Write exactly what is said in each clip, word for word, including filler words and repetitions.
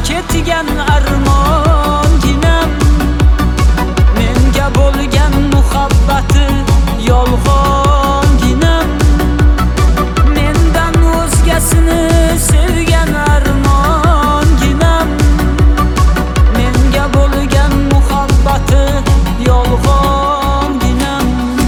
ketgan armonginam, menga bo'lgan muhabbati yolg'onginam, mendan o'zgasini sevgan armonginam, menga bo'lgan muhabbati yolg'onginam.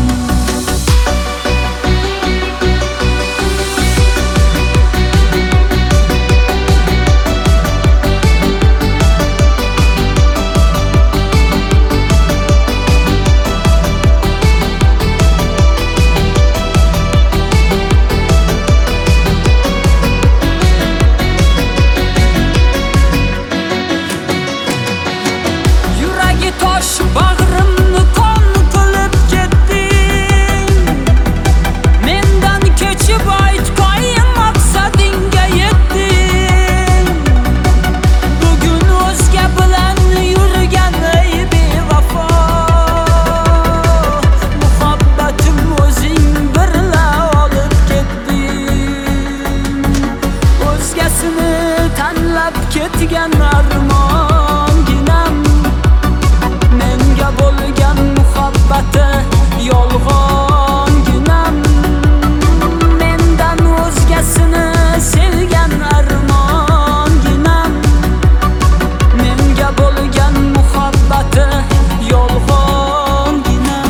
Tosh bag'rimni qon qilib ketding, mendan kechib aytgan maqsadingga yetding. Bugun o'zga bilan yurgan ey bevafo, muhabbatim o'zing birla olib ketding. O'zgasini tanlab ketgan armonginam, menga bo'lgan muhabbati yolg'onginam, mendan o'zgasini sevgan armonginam, menga bo'lgan muhabbati yolg'onginam.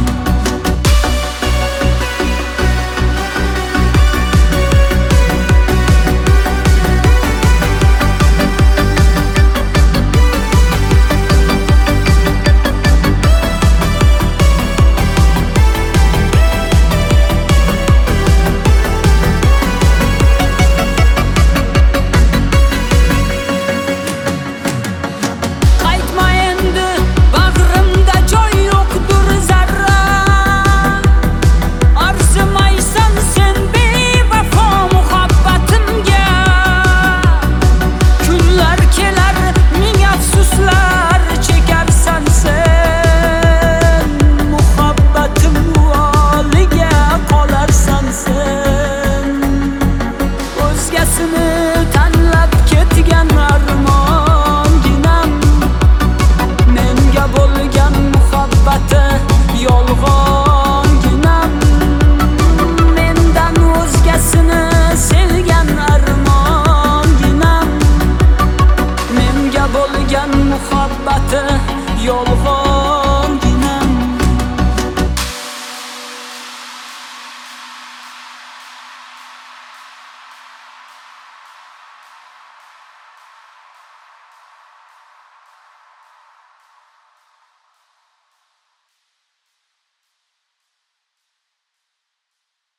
Tanlab ketgan armonginam, menga bo'lgan muhabbati yolg'onginam, mendan o'zgasini sevgan armonginam, menga bo'lgan muhabbati yolg'on.